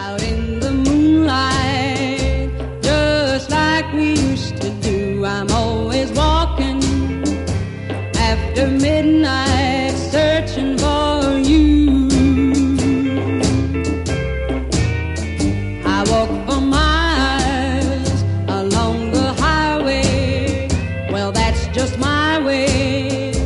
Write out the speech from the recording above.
out in the moonlight, just like we used to do. I'm always walking after midnight, searching for you. I walk for miles along the highway. Well, that's just my way.